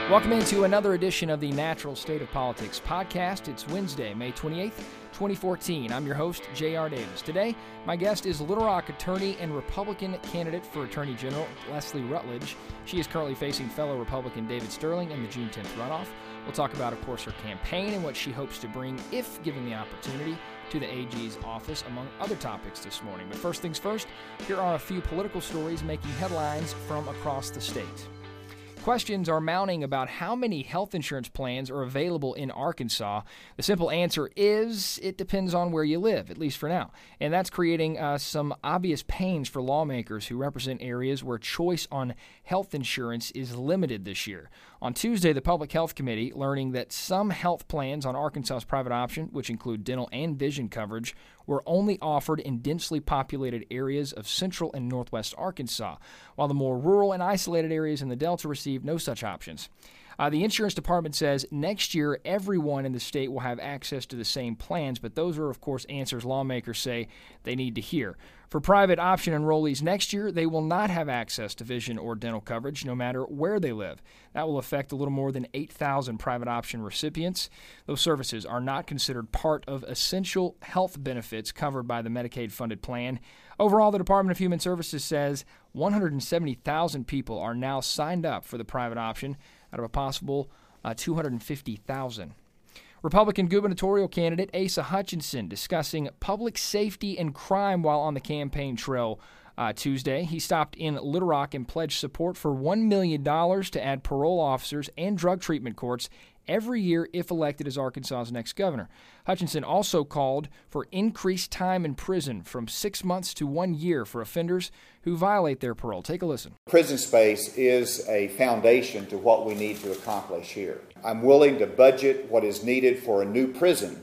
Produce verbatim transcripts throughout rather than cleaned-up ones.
Welcome into another edition of the Natural State of Politics podcast. It's Wednesday, May twenty-eighth, twenty fourteen. I'm your host, J R. Davis. Today, my guest is Little Rock attorney and Republican candidate for Attorney General, Leslie Rutledge. She is currently facing fellow Republican David Sterling in the June tenth runoff. We'll talk about, of course, her campaign and what she hopes to bring, if given the opportunity, to the A G's office, among other topics this morning. But first things first, here are a few political stories making headlines from across the state. Questions are mounting about how many health insurance plans are available in Arkansas. The simple answer is it depends on where you live, at least for now. And that's creating uh, some obvious pains for lawmakers who represent areas where choice on health insurance is limited this year. On Tuesday, the Public Health Committee, learning that some health plans on Arkansas's private option, which include dental and vision coverage, were only offered in densely populated areas of central and northwest Arkansas, while the more rural and isolated areas in the Delta received no such options. Uh, the insurance department says next year everyone in the state will have access to the same plans, but those are, of course, answers lawmakers say they need to hear. For private option enrollees next year, they will not have access to vision or dental coverage no matter where they live. That will affect a little more than eight thousand private option recipients. Those services are not considered part of essential health benefits covered by the Medicaid-funded plan. Overall, the Department of Human Services says one hundred seventy thousand people are now signed up for the private option out of a possible uh, two hundred fifty thousand. Republican gubernatorial candidate Asa Hutchinson discussing public safety and crime while on the campaign trail uh, Tuesday. He stopped in Little Rock and pledged support for one million dollars to add parole officers and drug treatment courts every year if elected as Arkansas's next governor. Hutchinson also called for increased time in prison from six months to one year for offenders who violate their parole. Take a listen. Prison space is a foundation to what we need to accomplish here. I'm willing to budget what is needed for a new prison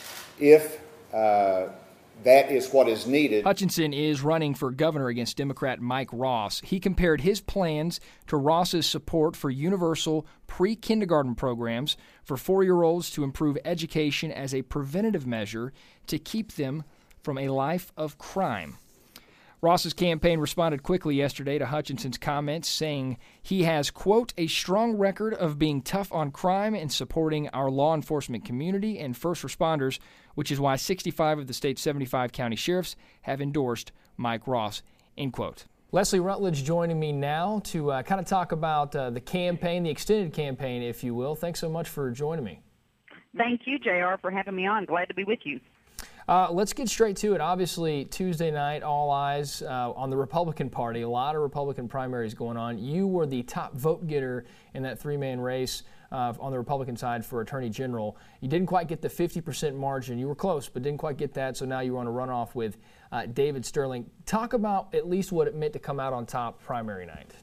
if uh, that is what is needed. Hutchinson is running for governor against Democrat Mike Ross. He compared his plans to Ross's support for universal pre-kindergarten programs for four-year-olds to improve education as a preventative measure to keep them from a life of crime. Ross's campaign responded quickly yesterday to Hutchinson's comments, saying he has, quote, a strong record of being tough on crime and supporting our law enforcement community and first responders, which is why sixty-five of the state's seventy-five county sheriffs have endorsed Mike Ross, end quote. Leslie Rutledge joining me now to uh, kind of talk about uh, the campaign, the extended campaign, if you will. Thanks so much for joining me. Thank you, J R, for having me on. Glad to be with you. Uh, let's get straight to it. Obviously, Tuesday night, all eyes uh, on the Republican Party. A lot of Republican primaries going on. You were the top vote getter in that three-man race uh, on the Republican side for Attorney General. You didn't quite get the fifty percent margin. You were close, but didn't quite get that, so now you're on a runoff with uh, David Sterling. Talk about at least what it meant to come out on top primary night.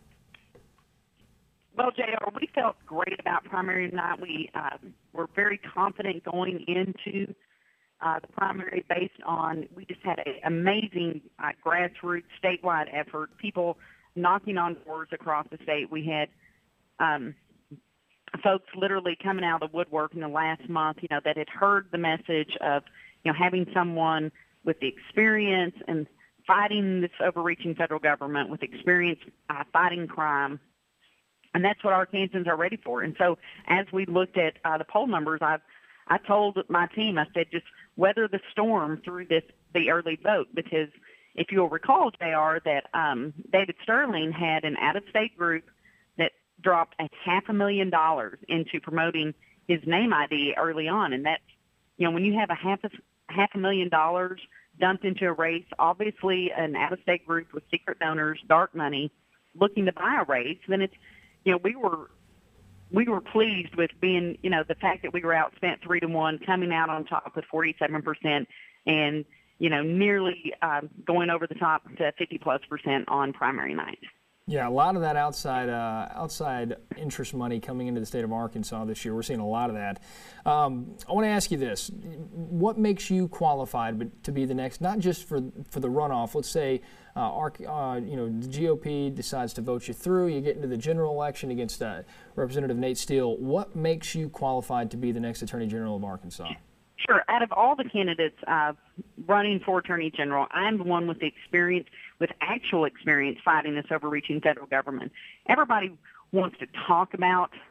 Well, J R, we felt great about primary night. We uh, were very confident going into Uh, the primary based on, we just had an amazing uh, grassroots statewide effort, people knocking on doors across the state. We had um, folks literally coming out of the woodwork in the last month, you know, that had heard the message of, you know, having someone with the experience and fighting this overreaching federal government with experience uh, fighting crime. And that's what Arkansans are ready for. And so as we looked at uh, the poll numbers, I've I told my team, I said, just weather the storm through this the early vote, because if you'll recall, J R, that um, David Sterling had an out-of-state group that dropped a half a million dollars into promoting his name I D early on, and that's, you know, when you have a half a half a million dollars dumped into a race, obviously an out-of-state group with secret donors, dark money, looking to buy a race, then it's, you know, we were. We were pleased with being, you know, the fact that we were outspent three to one, coming out on top with forty-seven percent, and you know, nearly um, going over the top to fifty plus percent on primary night. Yeah, a lot of that outside uh, outside interest money coming into the state of Arkansas this year. We're seeing a lot of that. Um, I want to ask you this: what makes you qualified to be the next, not just for for the runoff? Let's say, uh, Arc, uh, you know, the G O P decides to vote you through. You get into the general election against uh, Representative Nate Steele. What makes you qualified to be the next Attorney General of Arkansas? Sure. Out of all the candidates uh, running for Attorney General, I'm the one with the experience, with actual experience fighting this overreaching federal government. Everybody wants to talk about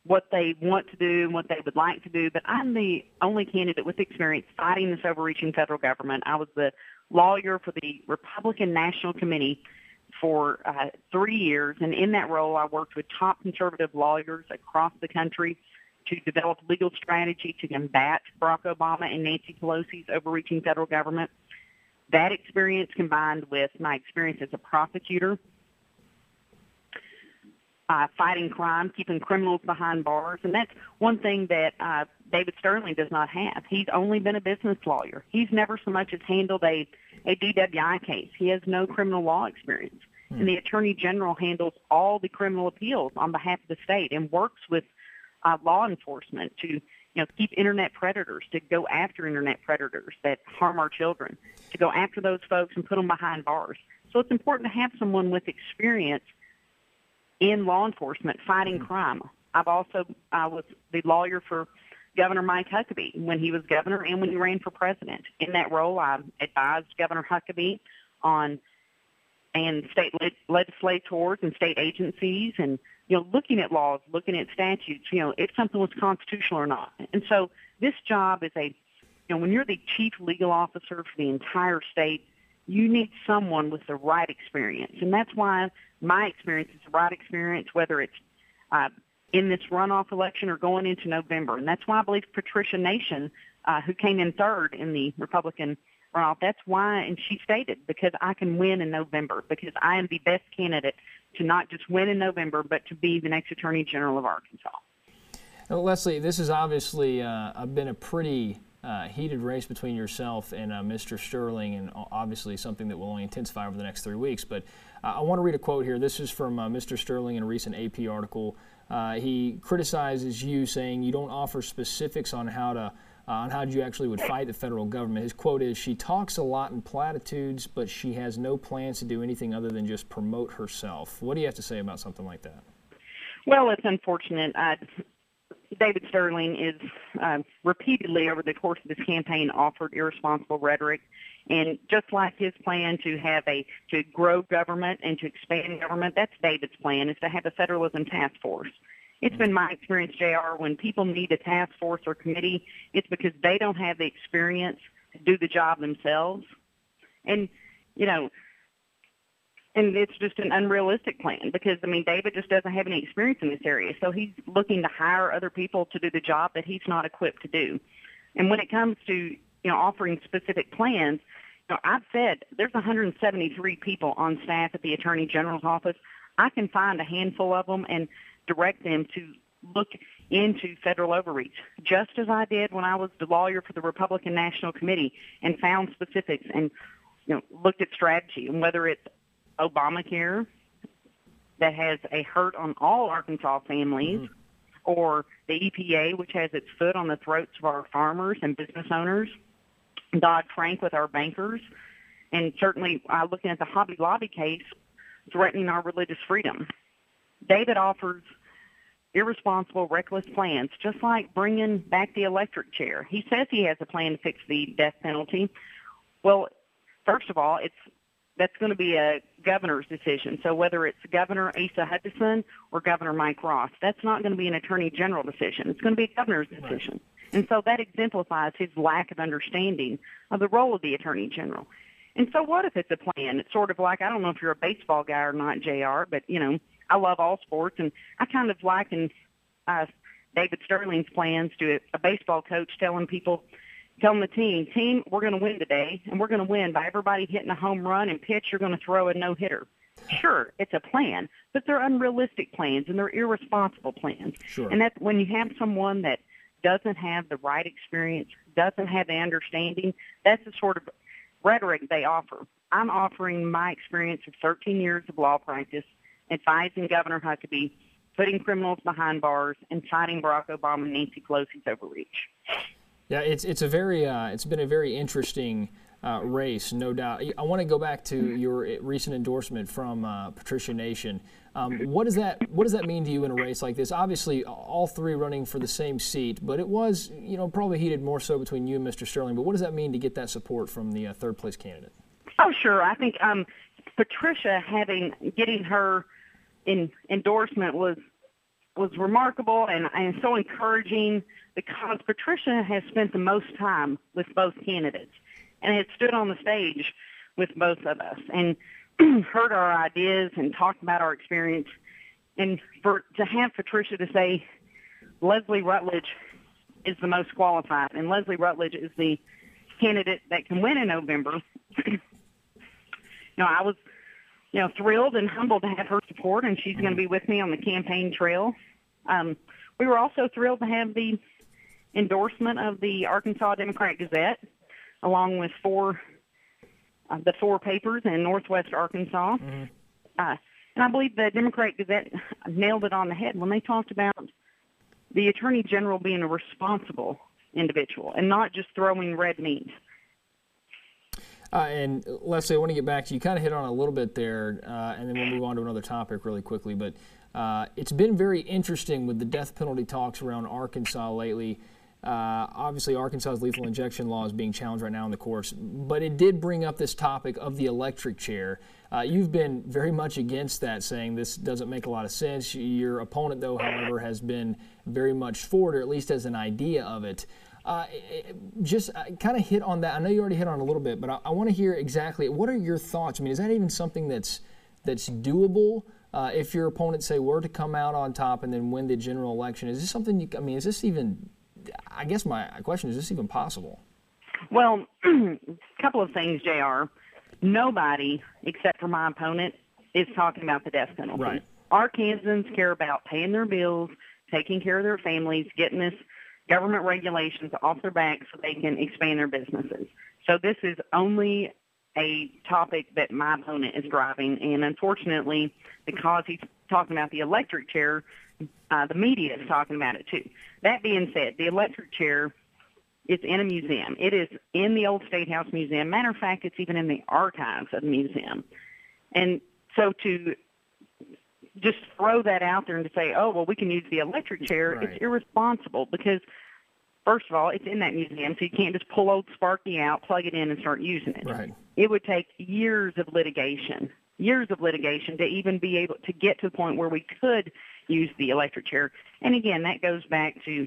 what they want to do and what they would like to do, but I'm the only candidate with experience fighting this overreaching federal government. I was the lawyer for the Republican National Committee for uh, three years, and in that role I worked with top conservative lawyers across the country to develop legal strategy to combat Barack Obama and Nancy Pelosi's overreaching federal government. That experience combined with my experience as a prosecutor, Uh, fighting crime, keeping criminals behind bars. And that's one thing that uh, David Sterling does not have. He's only been a business lawyer. He's never so much as handled a, a D W I case. He has no criminal law experience. Hmm. And the Attorney General handles all the criminal appeals on behalf of the state and works with uh, law enforcement to you know, keep Internet predators, to go after Internet predators that harm our children, to go after those folks and put them behind bars. So it's important to have someone with experience in law enforcement fighting crime. I've also I was the lawyer for Governor Mike Huckabee when he was governor and when he ran for president. In that role, I advised Governor Huckabee on and state le- legislators and state agencies and, you know, looking at laws, looking at statutes, you know, if something was constitutional or not. And so this job is a, you know, when you're the chief legal officer for the entire state, you need someone with the right experience. And that's why my experience is the right experience, whether it's uh, in this runoff election or going into November. And that's why I believe Patricia Nation, uh, who came in third in the Republican runoff, that's why, and she stated, because I can win in November, because I am the best candidate to not just win in November, but to be the next Attorney General of Arkansas. Well, Leslie, this has obviously uh, been a pretty Uh, heated race between yourself and uh, Mister Sterling, and obviously something that will only intensify over the next three weeks. But uh, I want to read a quote here. This is from uh, Mister Sterling in a recent A P article. Uh, he criticizes you, saying you don't offer specifics on how to uh, on how you actually would fight the federal government. His quote is, "She talks a lot in platitudes, but she has no plans to do anything other than just promote herself." What do you have to say about something like that? Well, it's unfortunate. I, David Sterling is uh, repeatedly over the course of his campaign offered irresponsible rhetoric, and just like his plan to have a to grow government and to expand government, that's David's plan, is to have a federalism task force. It's been my experience, J R, when people need a task force or committee, it's because they don't have the experience to do the job themselves, and you know. And it's just an unrealistic plan because, I mean, David just doesn't have any experience in this area. So he's looking to hire other people to do the job that he's not equipped to do. And when it comes to, you know, offering specific plans, you know, I've said there's one hundred seventy-three people on staff at the Attorney General's office. I can find a handful of them and direct them to look into federal overreach, just as I did when I was the lawyer for the Republican National Committee and found specifics and, you know, looked at strategy and whether it's Obamacare that has a hurt on all Arkansas families, mm-hmm. or the E P A, which has its foot on the throats of our farmers and business owners, Dodd-Frank with our bankers, and certainly uh, looking at the Hobby Lobby case threatening our religious freedom. David offers irresponsible, reckless plans, just like bringing back the electric chair. He says he has a plan to fix the death penalty. Well, first of all, it's that's going to be a governor's decision. So whether it's Governor Asa Hutchinson or Governor Mike Ross, that's not going to be an attorney general decision. It's going to be a governor's decision. Right. And so that exemplifies his lack of understanding of the role of the attorney general. And so what if it's a plan? It's sort of like, I don't know if you're a baseball guy or not, J R, but, you know, I love all sports, and I kind of liken uh, David Sterling's plans to a, a baseball coach telling people, telling the team, team, we're going to win today, and we're going to win by everybody hitting a home run, and pitch, you're going to throw a no-hitter. Sure, it's a plan, but they're unrealistic plans, and they're irresponsible plans. Sure. And that's when you have someone that doesn't have the right experience, doesn't have the understanding, that's the sort of rhetoric they offer. I'm offering my experience of thirteen years of law practice, advising Governor Huckabee, putting criminals behind bars, and fighting Barack Obama and Nancy Pelosi's overreach. Yeah, it's it's a very uh, it's been a very interesting uh, race, no doubt. I want to go back to your recent endorsement from uh, Patricia Nation. Um, what does that what does that mean to you in a race like this? Obviously, all three running for the same seat, but it was you know probably heated more so between you and Mister Sterling. But what does that mean to get that support from the uh, third place candidate? Oh, sure. I think um, Patricia having getting her in, endorsement was was remarkable and, and so encouraging because Patricia has spent the most time with both candidates and had stood on the stage with both of us and heard our ideas and talked about our experience. And for to have Patricia to say Leslie Rutledge is the most qualified and Leslie Rutledge is the candidate that can win in November, you know, I was, you know, thrilled and humbled to have her support, and she's going to be with me on the campaign trail. Um, we were also thrilled to have the endorsement of the Arkansas Democrat-Gazette, along with four uh, the four papers in Northwest Arkansas. Mm-hmm. Uh, and I believe the Democrat-Gazette nailed it on the head when they talked about the Attorney General being a responsible individual and not just throwing red meat. Uh, and Leslie, I want to get back to you. You kind of hit on it a little bit there, uh, and then we'll move on to another topic really quickly. But uh, it's been very interesting with the death penalty talks around Arkansas lately. Uh, obviously, Arkansas's lethal injection law is being challenged right now in the courts, but it did bring up this topic of the electric chair. Uh, you've been very much against that, saying this doesn't make a lot of sense. Your opponent, though, however, has been very much for it, or at least as an idea of it. Uh, just uh, kind of hit on that. I know you already hit on it a little bit, but I, I want to hear exactly, what are your thoughts? I mean, is that even something that's that's doable? Uh, if your opponent, say, were to come out on top and then win the general election, is this something you, I mean, is this even, I guess my question is, is this even possible? Well, a couple of things, J R. Nobody, except for my opponent, is talking about the death penalty. Right. Arkansans care about paying their bills, taking care of their families, getting this government regulations off their back so they can expand their businesses. So this is only a topic that my opponent is driving, and unfortunately, because he's talking about the electric chair, uh, the media is talking about it too. That being said, the electric chair is in a museum. It is in the old State House Museum. Matter of fact, it's even in the archives of the museum. And so to just throw that out there and to say, oh, well, we can use the electric chair, right, it's irresponsible because, first of all, it's in that museum, so you can't just pull old Sparky out, plug it in, and start using it. Right. It would take years of litigation, years of litigation to even be able to get to the point where we could use the electric chair. And, again, that goes back to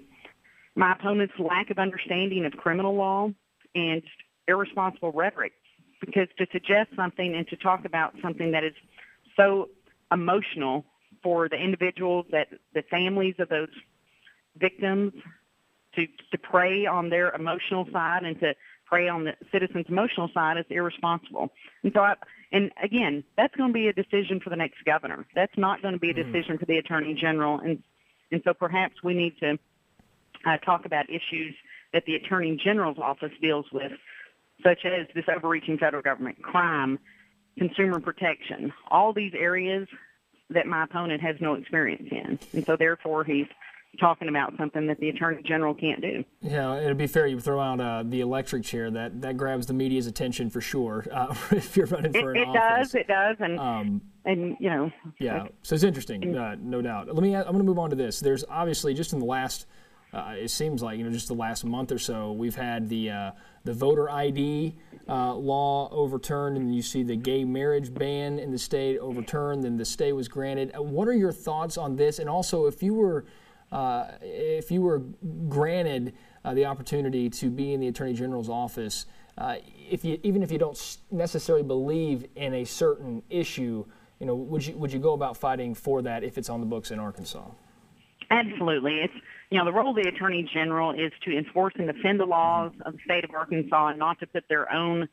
my opponent's lack of understanding of criminal law and irresponsible rhetoric, because to suggest something and to talk about something that is so emotional for the individuals, that the families of those victims, to, to prey on their emotional side and to prey on the citizens' emotional side is irresponsible. And so, I, and again, that's going to be a decision for the next governor. That's not going to be a decision mm. for the Attorney General. And, and so perhaps we need to uh, talk about issues that the Attorney General's office deals with, such as this overreaching federal government, crime, consumer protection, all these areas that my opponent has no experience in. And so therefore he's talking about something that the Attorney General can't do. Yeah, it'd be fair you throw out uh, the electric chair. That that grabs the media's attention for sure uh, if you're running for it, an it office. It does, it does, and um, and you know. Yeah, so it's interesting, uh, no doubt. Let me. I'm going to move on to this. There's obviously just in the last, uh, it seems like you know, just the last month or so, we've had the uh, the voter I D uh, law overturned, and you see the gay marriage ban in the state overturned. Then the stay was granted. Uh, what are your thoughts on this? And also, if you were Uh, if you were granted uh, the opportunity to be in the Attorney General's office, uh, if you, even if you don't necessarily believe in a certain issue, you know, would you would you go about fighting for that if it's on the books in Arkansas? Absolutely. It's you know the role of the Attorney General is to enforce and defend the laws of the state of Arkansas, and not to put their own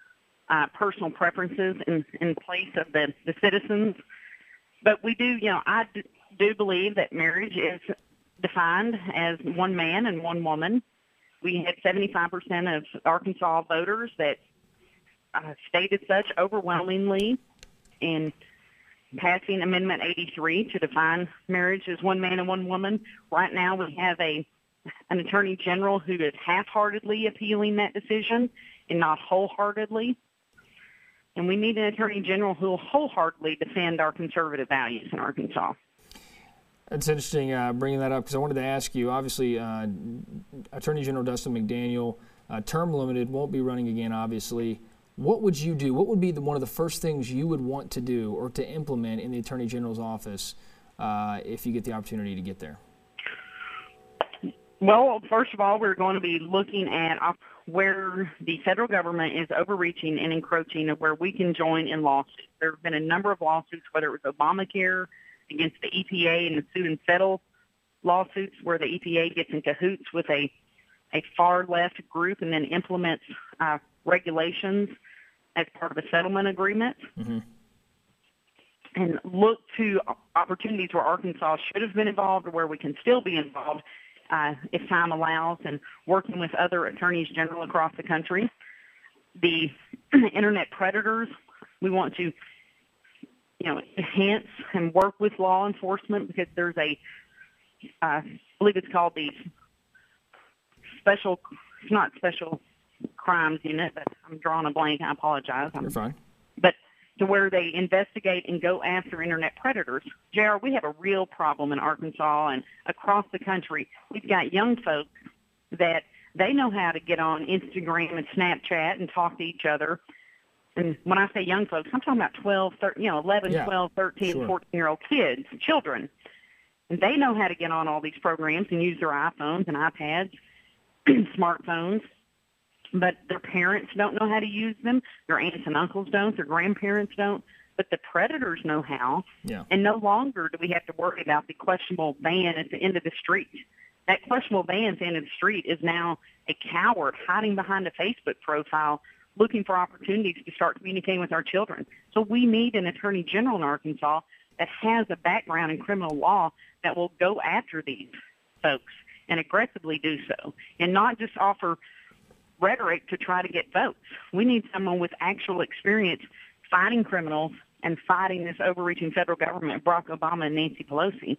uh, personal preferences in, in place of the, the citizens. But we do, you know, I do believe that marriage is defined as one man and one woman. We had seventy-five percent of Arkansas voters that uh, stated such overwhelmingly in passing Amendment eighty-three to define marriage as one man and one woman. Right now we have a an Attorney General who is half-heartedly appealing that decision and not wholeheartedly. And we need an Attorney General who will wholeheartedly defend our conservative values in Arkansas. It's interesting uh, bringing that up because I wanted to ask you, obviously, uh, Attorney General Dustin McDaniel, uh, term limited, won't be running again, obviously. What would you do? What would be the, one of the first things you would want to do or to implement in the Attorney General's office uh, if you get the opportunity to get there? Well, first of all, we're going to be looking at where the federal government is overreaching and encroaching, and where we can join in lawsuits. There have been a number of lawsuits, whether it was Obamacare against the E P A and the sue and settle lawsuits, where the E P A gets in cahoots with a, a far left group and then implements uh, regulations as part of a settlement agreement. Mm-hmm. And look to opportunities where Arkansas should have been involved or where we can still be involved uh, if time allows, and working with other attorneys general across the country. The internet predators, we want to, you know, enhance and work with law enforcement, because there's a, uh, I believe it's called the special, it's not special crimes unit, but I'm drawing a blank. I apologize. You're fine. But to where they investigate and go after internet predators. J R, we have a real problem in Arkansas and across the country. We've got young folks that they know how to get on Instagram and Snapchat and talk to each other. And when I say young folks, I'm talking about twelve, thirteen, you know, eleven, yeah, twelve, thirteen, sure. fourteen-year-old kids, children. And they know how to get on all these programs and use their iPhones and iPads, smartphones. But their parents don't know how to use them. Their aunts and uncles don't. Their grandparents don't. But the predators know how. Yeah. And no longer do we have to worry about the questionable van at the end of the street. That questionable van at the end of the street is now a coward hiding behind a Facebook profile, looking for opportunities to start communicating with our children. So we need an attorney general in Arkansas that has a background in criminal law that will go after these folks and aggressively do so, and not just offer rhetoric to try to get votes. We need someone with actual experience fighting criminals and fighting this overreaching federal government, Barack Obama and Nancy Pelosi.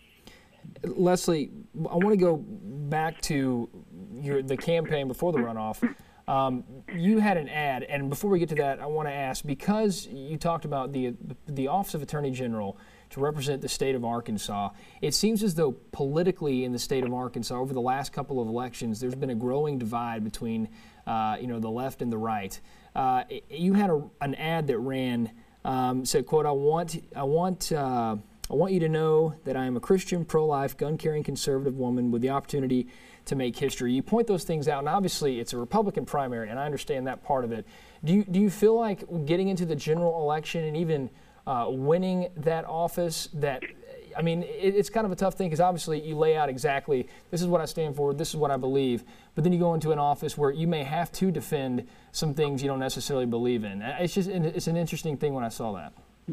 Leslie, I want to go back to your, the campaign before the runoff. Um, you had an ad, and before we get to that, I want to ask, because you talked about the the Office of Attorney General to represent the state of Arkansas, it seems as though politically in the state of Arkansas over the last couple of elections, there's been a growing divide between uh, you know, the left and the right. Uh, you had a, an ad that ran, um, said, quote, I want, I want, uh, I want you to know that I am a Christian, pro-life, gun-carrying conservative woman with the opportunity to make history. You point those things out, and obviously it's a Republican primary, and I understand that part of it. Do you, do you feel like getting into the general election and even uh, winning that office, that, I mean, it, it's kind of a tough thing, because obviously you lay out exactly, this is what I stand for, this is what I believe, but then you go into an office where you may have to defend some things you don't necessarily believe in. It's just, it's an interesting thing when I saw that.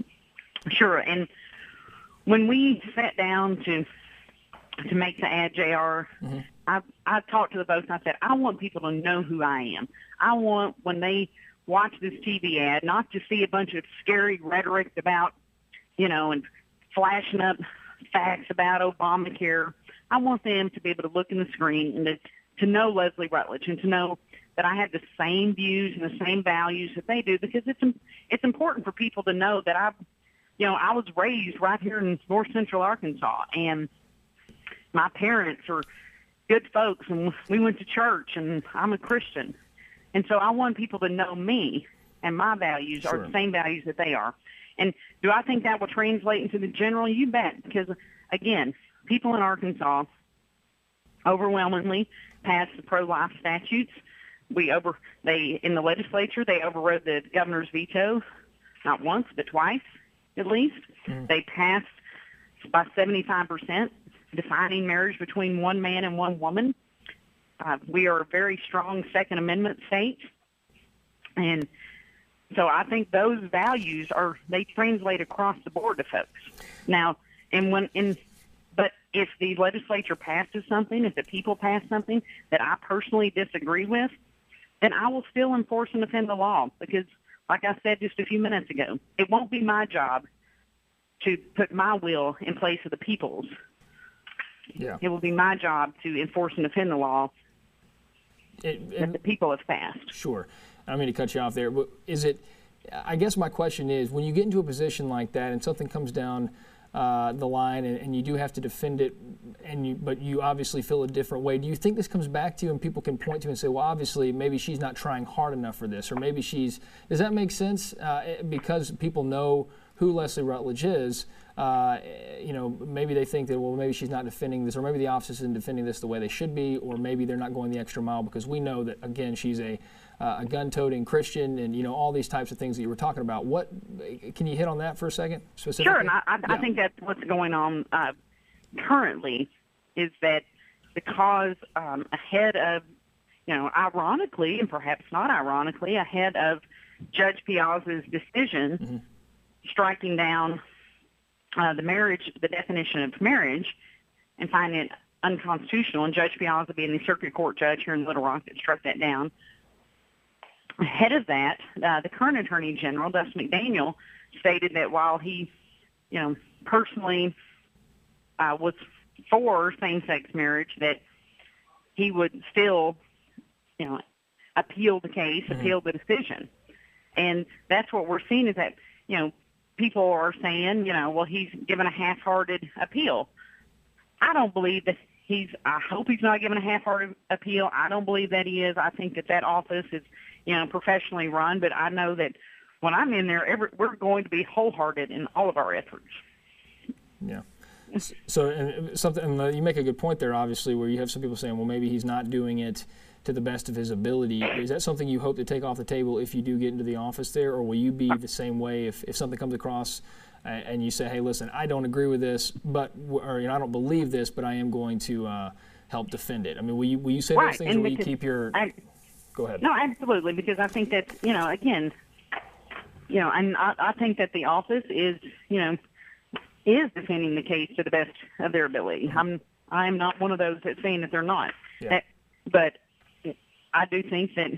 Sure, and when we sat down to to make the ad, J R, mm-hmm. I I talked to the folks and I said, I want people to know who I am. I want, when they watch this T V ad, not to see a bunch of scary rhetoric about, you know, and flashing up facts about Obamacare. I want them to be able to look in the screen and to, to know Leslie Rutledge, and to know that I have the same views and the same values that they do, because it's it's important for people to know that I, you know, I was raised right here in North Central Arkansas, and my parents are good folks, and we went to church, and I'm a Christian. And so I want people to know me, and my values sure. are the same values that they are. And do I think that will translate into the general? You bet, because, again, people in Arkansas overwhelmingly passed the pro-life statutes. We over they in the legislature, they overrode the governor's veto, not once, but twice at least. Mm. They passed by seventy-five percent. Defining marriage between one man and one woman. Uh, we are a very strong Second Amendment state. And so I think those values are, they translate across the board to folks. Now, and when in, but if the legislature passes something, if the people pass something that I personally disagree with, then I will still enforce and defend the law, because, like I said just a few minutes ago, it won't be my job to put my will in place of the people's. Yeah. It will be my job to enforce and defend the law it, it, that the people have passed. Sure. I don't mean to cut you off there, but is it, I guess my question is, when you get into a position like that and something comes down uh, the line and, and you do have to defend it, and you, but you obviously feel a different way, do you think this comes back to you and people can point to and say, well, obviously maybe she's not trying hard enough for this, or maybe she's, does that make sense? Uh, because people know who Leslie Rutledge is, uh, you know, maybe they think that, well, maybe she's not defending this, or maybe the office isn't defending this the way they should be, or maybe they're not going the extra mile, because we know that, again, she's a, uh, a gun-toting Christian, and, you know, all these types of things that you were talking about. What, can you hit on that for a second, specifically? Sure, and I, I, yeah. I think that's what's going on uh, currently, is that because um, ahead of, you know, ironically, and perhaps not ironically, ahead of Judge Piazza's decision mm-hmm. striking down uh, the marriage, the definition of marriage, and finding it unconstitutional, and Judge Piazza being the circuit court judge here in Little Rock that struck that down. Ahead of that, uh, the current Attorney General, Dustin McDaniel, stated that while he, you know, personally uh, was for same-sex marriage, that he would still, you know, appeal the case, mm-hmm. appeal the decision. And that's what we're seeing, is that, you know, people are saying, you know, well, he's given a half-hearted appeal. I don't believe that he's, I hope he's not giving a half-hearted appeal. I don't believe that he is. I think that that office is, you know, professionally run, but I know that when I'm in there, every, we're going to be wholehearted in all of our efforts. Yeah. So and something, and you make a good point there, obviously, where you have some people saying, well, maybe he's not doing it to the best of his ability. Is that something you hope to take off the table if you do get into the office there, or will you be the same way if, if something comes across and you say, hey, listen, I don't agree with this, but or you know, I don't believe this, but I am going to uh, help defend it? I mean, will you will you say right. those things, and or will you because, keep your? I, Go ahead. No, absolutely, because I think that, you know, again, you know, and I, I think that the office is, you know, is defending the case to the best of their ability. I'm I'm not one of those that's saying that they're not. Yeah. That, but I do think that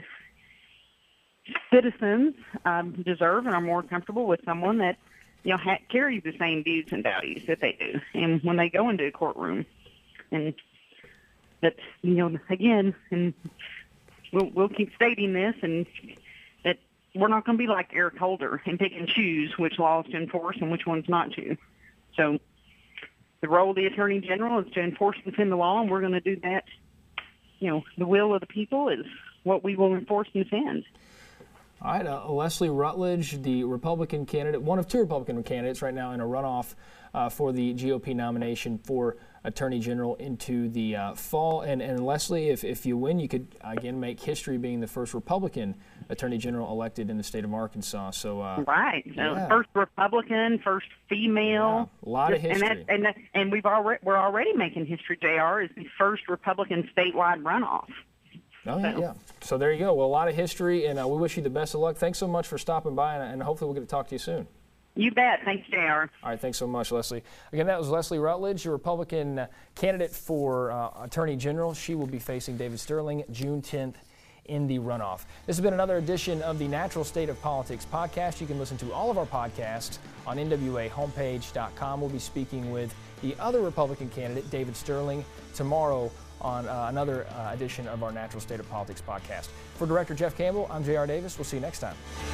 citizens um, deserve and are more comfortable with someone that, you know, ha- carries the same views and values that they do. And when they go into a courtroom, and that, you know, again, and we'll, we'll keep stating this, and that we're not going to be like Eric Holder and pick and choose which laws to enforce and which ones not to. So the role of the Attorney General is to enforce and defend the law, and we're going to do that. You know, the will of the people is what we will enforce and defend. All right, uh, Leslie Rutledge, the Republican candidate, one of two Republican candidates right now in a runoff uh, for the G O P nomination for Attorney General into the uh, fall. And, and Leslie, if, if you win, you could, again, make history being the first Republican Attorney General elected in the state of Arkansas. So uh, Right. So yeah. First Republican, first female. Yeah, a lot of history. And, that, and, that, and we've already, we're already making history, J R, is the first Republican statewide runoff. Oh, yeah, yeah. So there you go. Well, a lot of history, and uh, we wish you the best of luck. Thanks so much for stopping by, and, and hopefully we'll get to talk to you soon. You bet. Thanks, J R. All right, thanks so much, Leslie. Again, that was Leslie Rutledge, a Republican uh, candidate for uh, Attorney General. She will be facing David Sterling June tenth in the runoff. This has been another edition of the Natural State of Politics podcast. You can listen to all of our podcasts on N W A homepage dot com. We'll be speaking with the other Republican candidate, David Sterling, tomorrow on uh, another uh, edition of our Natural State of Politics podcast. For Director Jeff Campbell, I'm J R Davis. We'll see you next time.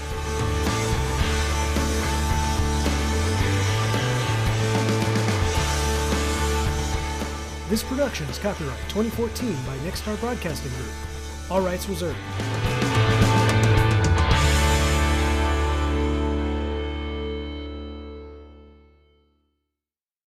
This production is copyright twenty fourteen by Nexstar Broadcasting Group. All rights reserved.